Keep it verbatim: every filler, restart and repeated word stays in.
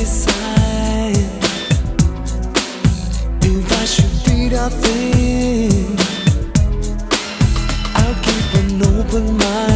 decide if I should beat our thing. I'll keep an open mind.